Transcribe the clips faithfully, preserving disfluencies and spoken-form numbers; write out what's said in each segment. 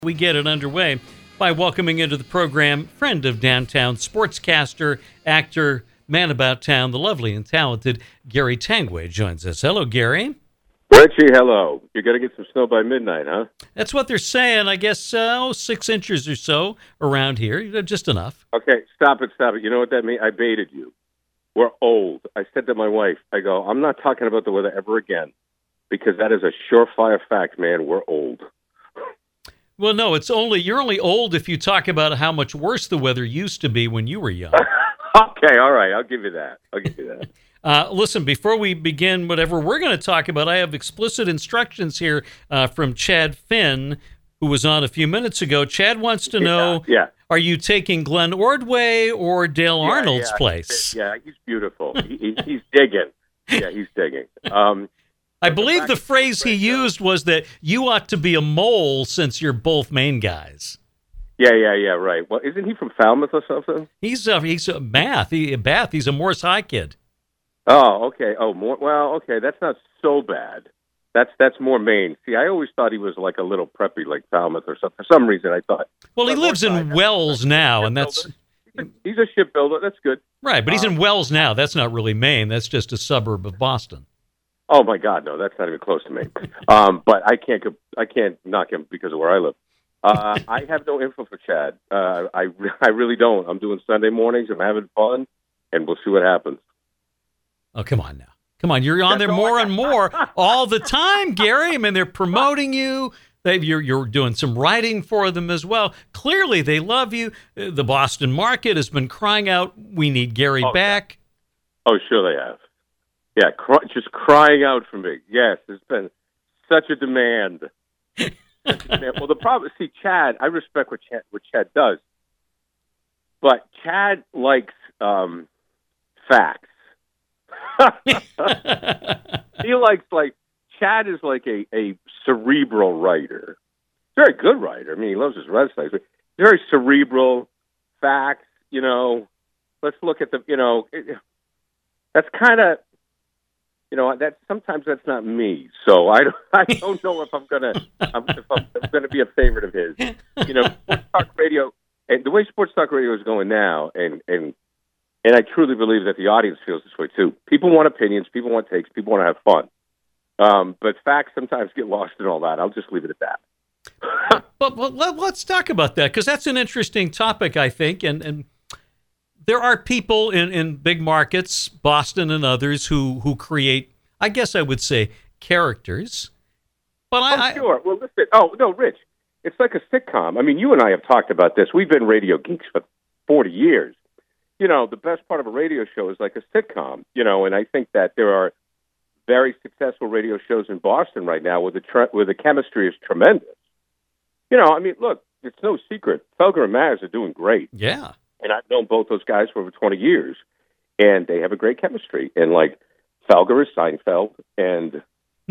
We get it underway by welcoming into the program friend of downtown, sportscaster, actor, man about town, the lovely and talented Gary Tanguay joins us. Hello, Gary. Richie, hello. You're going to get some snow by midnight, huh? That's what they're saying. I guess uh, oh, six inches or so around here, just enough. Okay, stop it, stop it. You know what that means? I baited you. We're old. I said to my wife, I go, I'm not talking about the weather ever again because that is a surefire fact, man. We're old. Well, no, it's only you're only old if you talk about how much worse the weather used to be when you were young. Okay, all right, I'll give you that. I'll give you that. uh, listen, before we begin whatever we're going to talk about, I have explicit instructions here uh, from Chad Finn, who was on a few minutes ago. Chad wants to know, yeah, yeah. Are you taking Glenn Ordway or Dale yeah, Arnold's yeah, place? Yeah, he's beautiful. he, he, he's digging. Yeah, he's digging. Um, I believe the phrase he used was that you ought to be a mole since you're both Maine guys. Yeah, yeah, yeah, right. Well, isn't he from Falmouth or something? He's uh, he's a Bath. He, Bath. He's a Morris High kid. Oh, okay. Oh, more, well, okay. That's not so bad. That's that's more Maine. See, I always thought he was like a little preppy, like Falmouth or something. For some reason, I thought. Well, he lives in Side, Wells now, and that's he's a, he's a shipbuilder. That's good. Right, but he's um, in Wells now. That's not really Maine. That's just a suburb of Boston. Oh my God, no, that's not even close to me. Um, but I can't, go, I can't knock him because of where I live. Uh, I have no info for Chad. Uh, I, I really don't. I'm doing Sunday mornings. I'm having fun, and we'll see what happens. Oh, come on now, come on! You're on That's there all more I and more all the time, Gary. I mean, they're promoting you. They, you're you're doing some writing for them as well. Clearly, they love you. Uh, The Boston market has been crying out, "We need Gary Oh, back." Oh, sure they have. Yeah, cry, just crying out for me. Yes, there's been such a demand. Such a demand. Well, the problem, see, Chad, I respect what Chad, what Chad does, but Chad likes um, facts. He likes, like, Chad is like a, a cerebral writer. Very good writer. I mean, he loves his websites. But very cerebral, facts, you know. Let's look at the, you know, it, that's kind of, you know, that sometimes that's not me. So I don't, I don't know if I'm gonna, I'm, if I'm, I'm gonna be a favorite of his. You know, sports talk radio, and the way sports talk radio is going now, and and and I truly believe that the audience feels this way too. People want opinions, people want takes, people want to have fun. Um, but facts sometimes get lost in all that. I'll just leave it at that. But, but let, let's talk about that because that's an interesting topic, I think, and and. There are people in, in big markets, Boston and others, who, who create, I guess I would say, characters. But I, oh, sure. Well, listen. Oh, no, Rich. It's like a sitcom. I mean, you and I have talked about this. We've been radio geeks for forty years. You know, the best part of a radio show is like a sitcom, you know, and I think that there are very successful radio shows in Boston right now where the, tre- where the chemistry is tremendous. You know, I mean, look, it's no secret. Felger and Maz are doing great. Yeah. And I've known both those guys for over twenty years, and they have a great chemistry. And, like, Felger is Seinfeld, and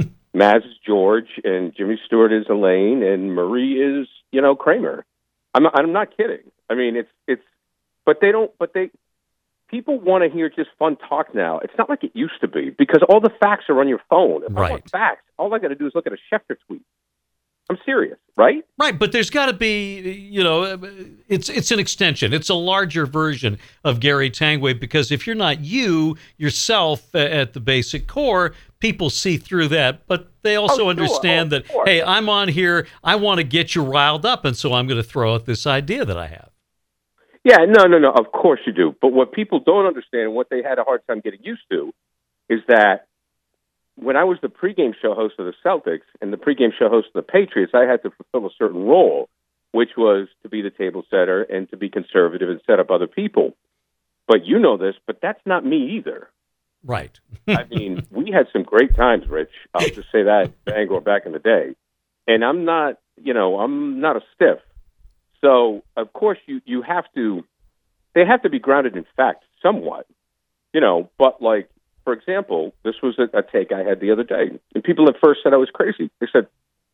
Maz is George, and Jimmy Stewart is Elaine, and Marie is, you know, Kramer. I'm not, I'm not kidding. I mean, it's, it's, but they don't, but they, people want to hear just fun talk now. It's not like it used to be, because all the facts are on your phone. If right. I want facts, all I got to do is look at a Schefter tweet. I'm serious, right? Right, but there's got to be, you know, it's it's an extension. It's a larger version of Gary Tanguay because if you're not you, yourself at the basic core, people see through that. But they also oh, sure. understand oh, that, sure. hey, I'm on here, I want to get you riled up, and so I'm going to throw out this idea that I have. Yeah, no, no, no, of course you do. But what people don't understand and what they had a hard time getting used to is that when I was the pregame show host of the Celtics and the pregame show host of the Patriots, I had to fulfill a certain role, which was to be the table setter and to be conservative and set up other people. But you know this, but that's not me either. Right. I mean, we had some great times, Rich. I'll just say that, Bangor back in the day. And I'm not, you know, I'm not a stiff. So, of course, you, you have to, they have to be grounded in fact somewhat, you know, but like, for example, this was a, a take I had the other day, and people at first said I was crazy. They said,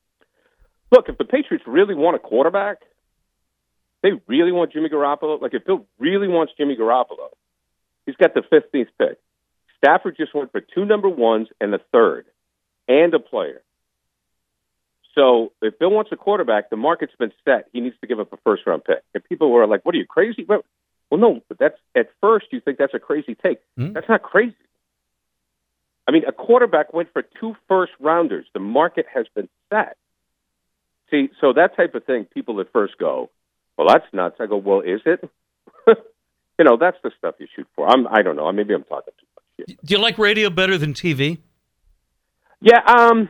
look, if the Patriots really want a quarterback, they really want Jimmy Garoppolo. Like, if Bill really wants Jimmy Garoppolo, he's got the fifteenth pick. Stafford just went for two number ones and a third, and a player. So if Bill wants a quarterback, the market's been set. He needs to give up a first round pick. And people were like, "What are you crazy?" Well, well no, but that's at first you think that's a crazy take. Mm-hmm. That's not crazy. I mean, a quarterback went for two first rounders. The market has been set. See, so that type of thing, people at first go, "Well, that's nuts." I go, "Well, is it?" You know, that's the stuff you shoot for. I'm, I don't know. Maybe I'm talking too much. Yeah. Do you like radio better than T V? Yeah, um,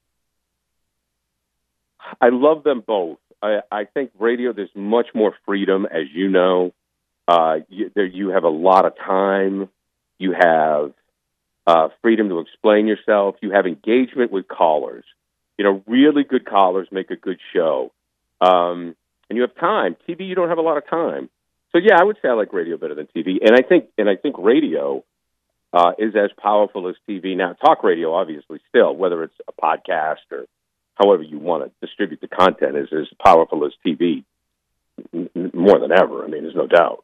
I love them both. I, I think radio, there's much more freedom, as you know. Uh, you, there, you have a lot of time. You have uh, freedom to explain yourself. You have engagement with callers. You know, really good callers make a good show. Um, and you have time. T V, you don't have a lot of time. So yeah, I would say I like radio better than T V. And I think, and I think radio uh, is as powerful as T V now. Talk radio, obviously, still, whether it's a podcast or however you want to distribute the content, is as powerful as T V, more than ever. I mean, there's no doubt.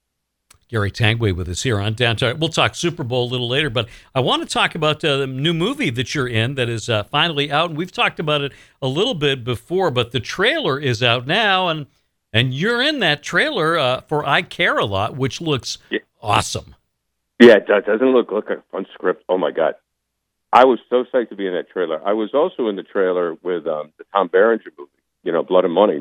Gary Tanguay with us here on Downtown. We'll talk Super Bowl a little later, but I want to talk about uh, the new movie that you're in that is uh, finally out. And we've talked about it a little bit before, but the trailer is out now, and and you're in that trailer uh, for I Care a Lot, which looks yeah. awesome. Yeah, it does. Doesn't look like a fun script. Oh, my God. I was so psyched to be in that trailer. I was also in the trailer with um, the Tom Berenger movie, you know, Blood and Money.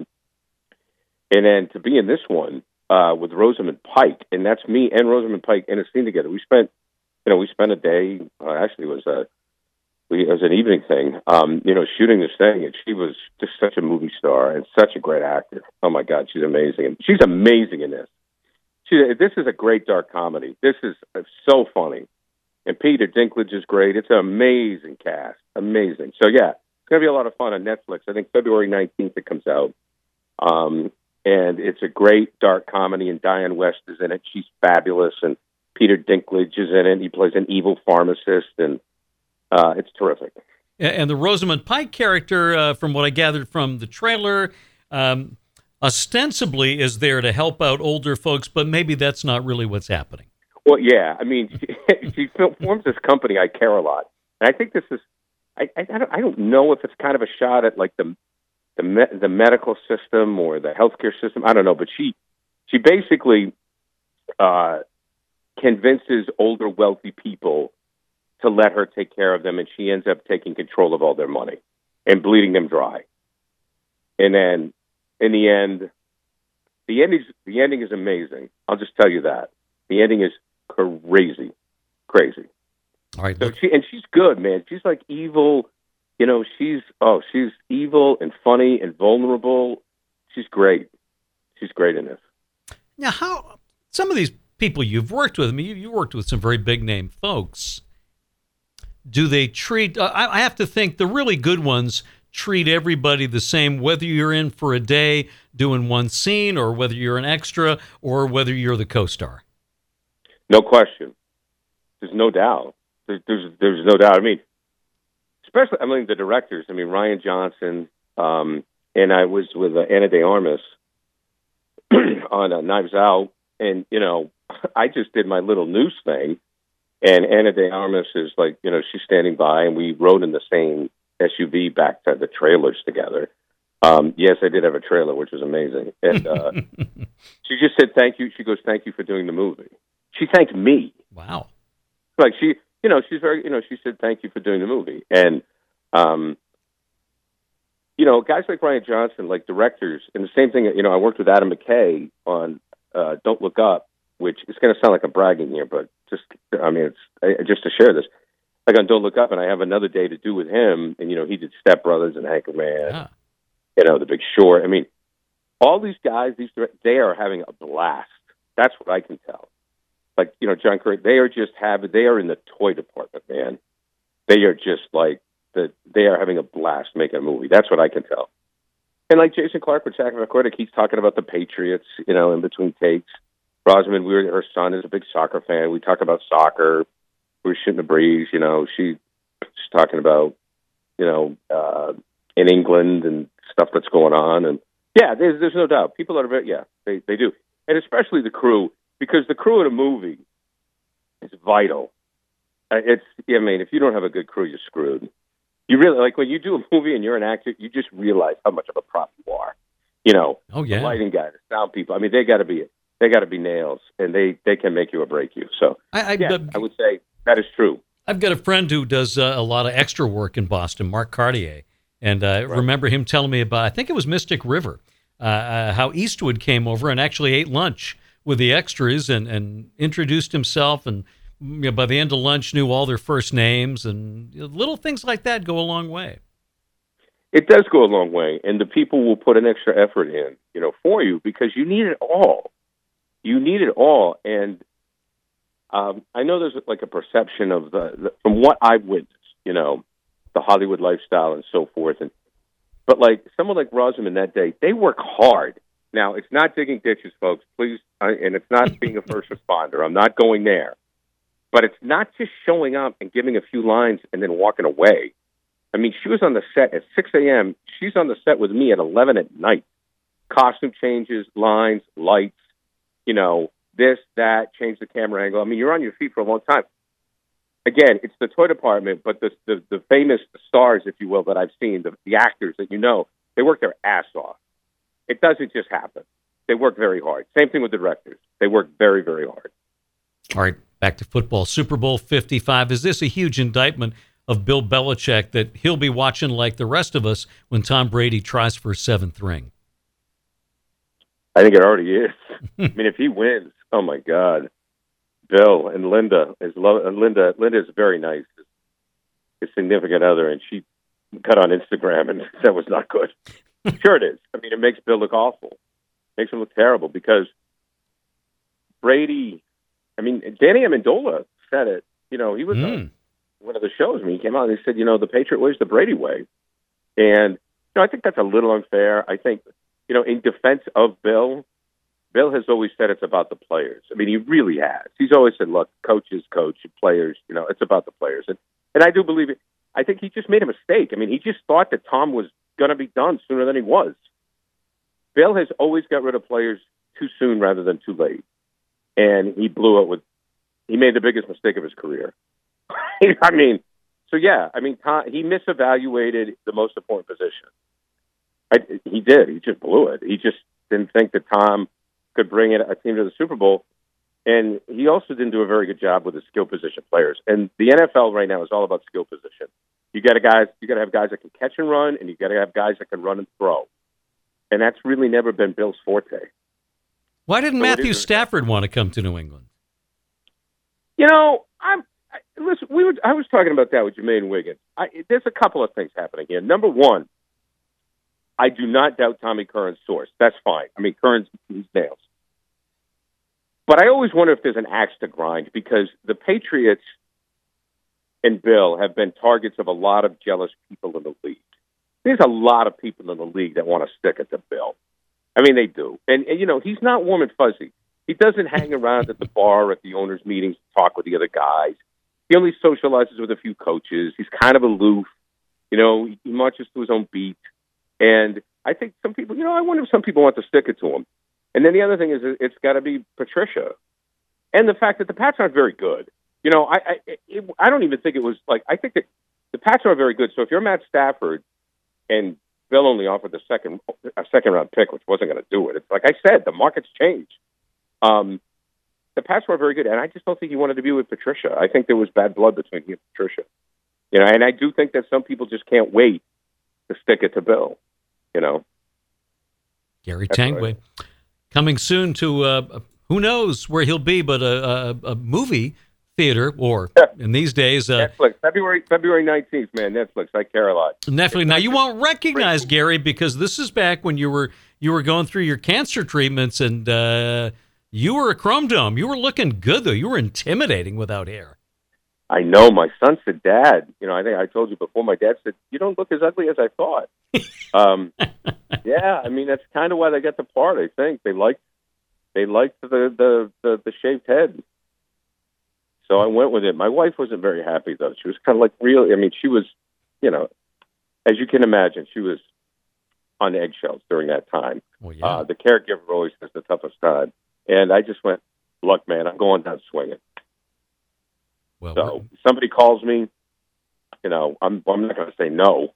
And then to be in this one, Uh, with Rosamund Pike, and that's me and Rosamund Pike in a scene together. We spent, you know, we spent a day. Uh, actually, it was a, we, it was an evening thing. Um, you know, shooting this thing, and she was just such a movie star and such a great actor. Oh my God, she's amazing, and she's amazing in this. She, this is a great dark comedy. This is uh, so funny, and Peter Dinklage is great. It's an amazing cast, amazing. So yeah, it's gonna be a lot of fun on Netflix. I think February nineteenth it comes out. Um, And it's a great dark comedy, and Diane West is in it. She's fabulous, and Peter Dinklage is in it. He plays an evil pharmacist, and uh, it's terrific. And the Rosamund Pike character, uh, from what I gathered from the trailer, um, ostensibly is there to help out older folks, but maybe that's not really what's happening. Well, yeah. I mean, she, she forms this company, I Care a Lot. And I think this is, I, I, I, don't, I don't know if it's kind of a shot at like the the me- the medical system or the healthcare system. I don't know, but she she basically uh, convinces older, wealthy people to let her take care of them, and she ends up taking control of all their money and bleeding them dry. And then, in the end, the ending the ending is amazing. I'll just tell you that the ending is crazy, crazy. All right, so she and she's good, man. She's like evil. You know, she's, oh, she's evil and funny and vulnerable. She's great. She's great in this. Now, how, some of these people you've worked with, I mean, you, you worked with some very big name folks. Do they treat, uh, I, I have to think the really good ones treat everybody the same, whether you're in for a day doing one scene or whether you're an extra or whether you're the co-star? No question. There's no doubt. There's, there's, there's no doubt. I mean, especially, I mean, the directors. I mean, Rian Johnson, um, and I was with uh, Ana de Armas on uh, Knives Out, and, you know, I just did my little news thing, and Ana de Armas is like, you know, she's standing by, and we rode in the same S U V back to the trailers together. Um, yes, I did have a trailer, which was amazing. And uh, she just said thank you. She goes, thank you for doing the movie. She thanked me. Wow. Like, she... You know, she's very, you know, she said, thank you for doing the movie. And, um, you know, guys like Rian Johnson, like directors, and the same thing, you know, I worked with Adam McKay on uh, Don't Look Up, which is going to sound like I'm bragging here, but just, I mean, it's I, just to share this. Like on Don't Look Up, and I have another day to do with him, and, you know, he did Step Brothers and Anchorman, yeah. you know, The Big Short. I mean, all these guys, these they are having a blast. That's what I can tell. Like, you know, John Curry, they are just having, they are in the toy department, man. They are just like, the, they are having a blast making a movie. That's what I can tell. And like Jason Clarke with Jack McCordick, he's talking about the Patriots, you know, in between takes. Rosamund, we were, her son is a big soccer fan. We talk about soccer. We were shooting the breeze, you know. She, she's talking about, you know, uh, in England and stuff that's going on. And yeah, there's, there's no doubt. People are very, yeah, they, they do. And especially the crew. Because the crew in a movie is vital. Uh, it's, I mean, if you don't have a good crew, you're screwed. You really like when you do a movie and you're an actor, you just realize how much of a prop you are. You know, Oh yeah. the lighting guy, the sound people. I mean, they got to be they got to be nails, and they they can make you or break you. So I, I, yeah, I would say that is true. I've got a friend who does uh, a lot of extra work in Boston, Mark Cartier, and I uh, right. remember him telling me about, I think it was Mystic River, uh, uh, how Eastwood came over and actually ate lunch with the extras and, and introduced himself, and you know, by the end of lunch knew all their first names, and you know, little things like that go a long way. It does go a long way, and the people will put an extra effort in, you know, for you because you need it all. You need it all, and um, I know there's like a perception of the, the from what I've witnessed, you know, the Hollywood lifestyle and so forth, and but like someone like Rosamund that day, they work hard. Now it's not digging ditches, folks, please, I, and it's not being a first responder. I'm not going there, but it's not just showing up and giving a few lines and then walking away. I mean, she was on the set at six a.m. She's on the set with me at eleven at night. Costume changes, lines, lights, you know, this, that, change the camera angle. I mean, you're on your feet for a long time. Again, it's the toy department, but the the, the famous stars, if you will, that I've seen, the, the actors that you know, they work their ass off. It doesn't just happen. They work very hard. Same thing with the directors. They work very, very hard. All right, back to football. Super Bowl fifty-five. Is this a huge indictment of Bill Belichick that he'll be watching like the rest of us when Tom Brady tries for a seventh ring? I think it already is. I mean, if he wins, oh my God, Bill and Linda is lo- and Linda. Linda is very nice, his significant other, and she got on Instagram and that was not good. Sure, it is. I mean, it makes Bill look awful, makes him look terrible because Brady. I mean, Danny Amendola said it. You know, he was mm. on one of the shows when he came out and he said, you know, the Patriot way is the Brady way. And, you know, I think that's a little unfair. I think, you know, in defense of Bill, Bill has always said it's about the players. I mean, he really has. He's always said, look, coaches coach, players, you know, it's about the players. And, and I do believe it. I think he just made a mistake. I mean, he just thought that Tom was going to be done sooner than he was. Bill has always got rid of players too soon rather than too late. And he blew it with, he made the biggest mistake of his career. I mean, so yeah, I mean, Tom, he misevaluated the most important position. I, he did. He just blew it. He just didn't think that Tom could bring it, a team to the Super Bowl. And he also didn't do a very good job with the skill position players. And the N F L right now is all about skill position. You got to guys, you got to have guys that can catch and run, and you got to have guys that can run and throw. And that's really never been Bill's forte. Why didn't so Matthew Stafford want to come to New England? You know, I'm I, listen. We were. I was talking about that with Jermaine Wiggins. I, there's a couple of things happening here. Number one, I do not doubt Tommy Curran's source. That's fine. I mean, Curran's he's nails. But I always wonder if there's an axe to grind because the Patriots and Bill have been targets of a lot of jealous people in the league. There's a lot of people in the league that want to stick it to Bill. I mean, they do. And, and, you know, he's not warm and fuzzy. He doesn't hang around at the bar at the owners' meetings to talk with the other guys. He only socializes with a few coaches. He's kind of aloof. You know, he, he marches to his own beat. And I think some people, you know, I wonder if some people want to stick it to him. And then the other thing is it's got to be Patricia. And the fact that the Pats aren't very good. You know, I I, it, I don't even think it was like, I think that the Pats are very good. So if you're Matt Stafford and Bill only offered the second a second round pick, which wasn't going to do it. It's like I said, the market's changed. Um, the Pats were very good, and I just don't think he wanted to be with Patricia. I think there was bad blood between he and Patricia. You know, and I do think that some people just can't wait to stick it to Bill. You know, Gary Tanguay coming soon to uh, who knows where he'll be, but a, a, a movie theater, or in these days, uh, Netflix, February February nineteenth, man, Netflix. I care a lot. Netflix. Now you won't recognize Gary because this is back when you were you were going through your cancer treatments, and uh, you were a chrome dome. You were looking good though. You were intimidating without hair. I know. My son said, "Dad, you know, I think I told you before. My dad said you don't look as ugly as I thought." um, yeah, I mean that's kind of why they got the part. I think they liked they liked the the the, the shaved head. So I went with it. My wife wasn't very happy, though. She was kind of like really, I mean, she was, you know, as you can imagine, she was on eggshells during that time. Well, yeah. uh, the caregiver always has the toughest time. And I just went, look, man, I'm going down swinging. Well, so somebody calls me you know, I'm I'm not going to say no.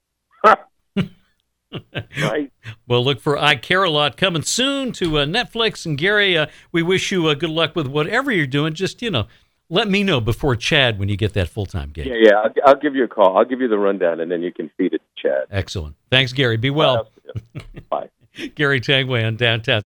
Right. Well, look for I Care a Lot coming soon to uh, Netflix. And Gary, uh, we wish you uh, good luck with whatever you're doing. Just, you know, let me know before Chad when you get that full-time gig. Yeah, yeah. I'll, I'll give you a call. I'll give you the rundown, and then you can feed it to Chad. Excellent. Thanks, Gary. Be well. Bye. Gary Tanguay on Downtown.